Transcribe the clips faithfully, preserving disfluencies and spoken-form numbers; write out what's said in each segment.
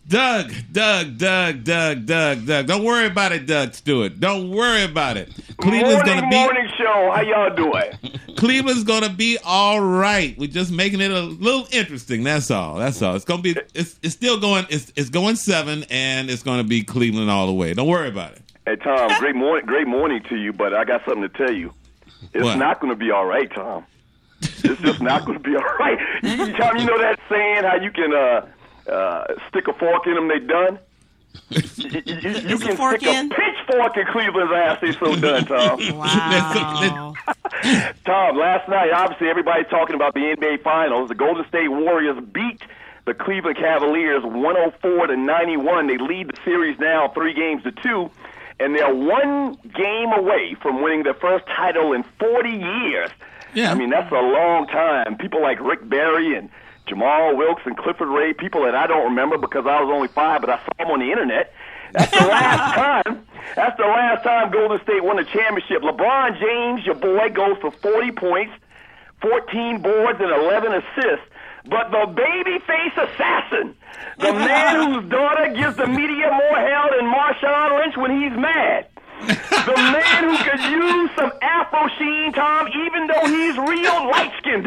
Doug, Doug, Doug, Doug, Doug, Doug. Don't worry about it, Doug Stewart. Don't worry about it. Cleveland's morning, gonna be morning show. How y'all doing? Cleveland's gonna be all right. We're just making it a little interesting. That's all. That's all. It's gonna be. It's it's still going. It's it's going seven, and it's gonna be Cleveland all the way. Don't worry about it. Hey Tom, great morning, great morning to you. But I got something to tell you. It's What? not going to be all right, Tom. It's just not going to be all right. You, Tom, you know that saying how you can uh, uh, stick a fork in them, they done? You, you, you Is the can fork stick in? a pitchfork in Cleveland's ass, they so done, Tom. Wow. Tom, last night, obviously everybody's talking about the N B A Finals. The Golden State Warriors beat the Cleveland Cavaliers one oh four to ninety-one. They lead the series now three games to two, and they're one game away from winning their first title in forty years. Yeah. I mean, that's a long time. People like Rick Barry and Jamal Wilkes and Clifford Ray, people that I don't remember because I was only five, but I saw them on the internet. That's the last time. That's the last time Golden State won a championship. LeBron James, your boy, goes for forty points, fourteen boards, and eleven assists. But the babyface assassin, the man whose daughter gives the media more hell than Marshawn Lynch when he's mad, the man who could use some Afro sheen, Tom, even though he's real light-skinned.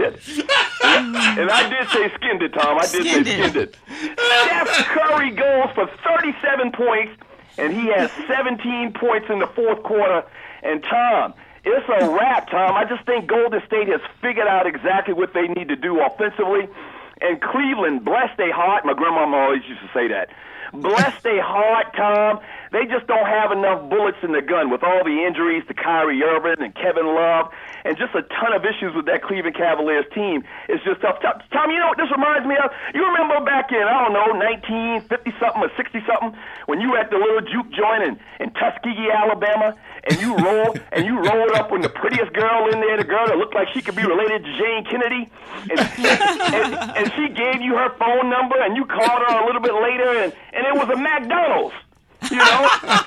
And I did say skinned it, Tom. I did Skinned say it. skinned it. Steph Curry goes for thirty-seven points, and he has seventeen points in the fourth quarter. And, Tom, it's a wrap, Tom. I just think Golden State has figured out exactly what they need to do offensively. And Cleveland, bless their heart. My grandmama always used to say that. Bless their heart, Tom. They just don't have enough bullets in the gun with all the injuries to Kyrie Irving and Kevin Love and just a ton of issues with that Cleveland Cavaliers team. It's just tough. Tom, you know what this reminds me of? You remember back in, I don't know, nineteen fifty-something or sixty-something when you were at the little juke joint in, in Tuskegee, Alabama, and you rolled and you rolled up with the prettiest girl in there, the girl that looked like she could be related to Jane Kennedy, and, and, and she gave you her phone number, and you called her a little bit later, and, and it was a McDonald's. You know,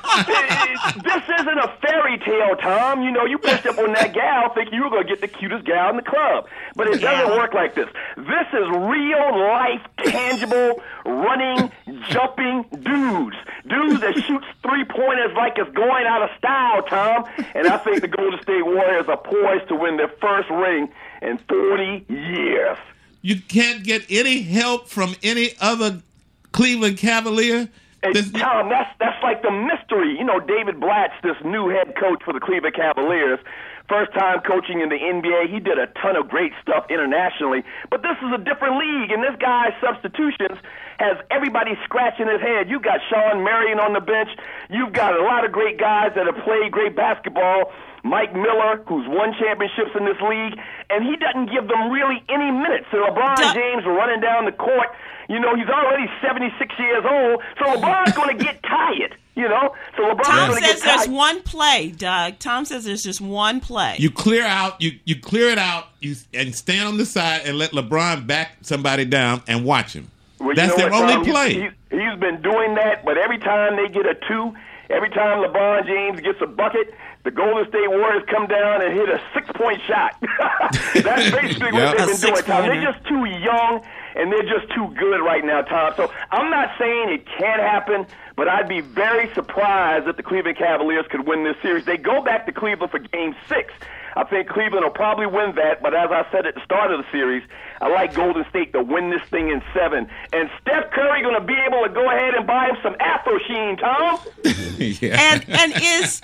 this isn't a fairy tale, Tom. You know, you pushed up on that gal thinking you were going to get the cutest gal in the club. But it doesn't Yeah. work like this. This is real life, tangible, running, jumping dudes. Dudes that shoots three-pointers like it's going out of style, Tom. And I think the Golden State Warriors are poised to win their first ring in forty years. You can't get any help from any other Cleveland Cavalier. Hey, This- Tom, that's that's like the mystery. You know, David Blatch, this new head coach for the Cleveland Cavaliers, first time coaching in the N B A. He did a ton of great stuff internationally, but this is a different league, and this guy's substitutions has everybody scratching his head. You've got Sean Marion on the bench. You've got a lot of great guys that have played great basketball. Mike Miller, who's won championships in this league, and he doesn't give them really any minutes. So LeBron Duh. James running down the court. You know, he's already seventy-six years old, so LeBron's going to get tired, you know? So LeBron's Tom going to get says there's tired. one play, Doug. Tom says there's just one play. You clear out, you you clear it out, you and stand on the side and let LeBron back somebody down and watch him. Well, you That's know their what, only Tom? He's- play. He's, he's been doing that, but every time they get a two, every time LeBron James gets a bucket, the Golden State Warriors come down and hit a six-point shot. That's basically what Yep. they've A been doing, Tom. They're six-pointer. just too young, and they're just too good right now, Tom. So I'm not saying it can't happen, but I'd be very surprised if the Cleveland Cavaliers could win this series. They go back to Cleveland for Game six. I think Cleveland will probably win that, but as I said at the start of the series, I like Golden State to win this thing in seven. And Steph Curry going to be able to go ahead and buy him some Afro Sheen, Tom. yeah. and and is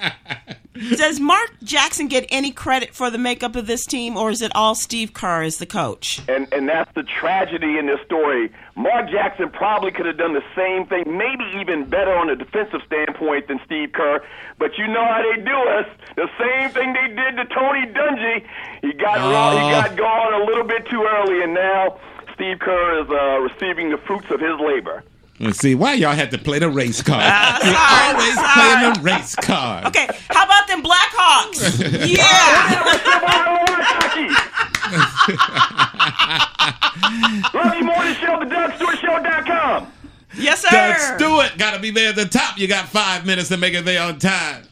does Mark Jackson get any credit for the makeup of this team, or is it all Steve Kerr as the coach? And and that's the tragedy in this story. Mark Jackson probably could have done the same thing, maybe even better on a defensive standpoint than Steve Kerr. But you know how they do us. The same thing they did to Tony Dungy. He got Oh. he got gone a little bit too early, and now Steve Kerr is uh, receiving the fruits of his labor. Let's see, why y'all had to play the race card? Uh, you sorry, always sorry. play the race card. Okay, how about them Blackhawks? Yeah. Love you morning show, the Doug Stewart Show dot com. Yes, sir. Doug Stewart got to be there at the top. You got five minutes to make it there on time.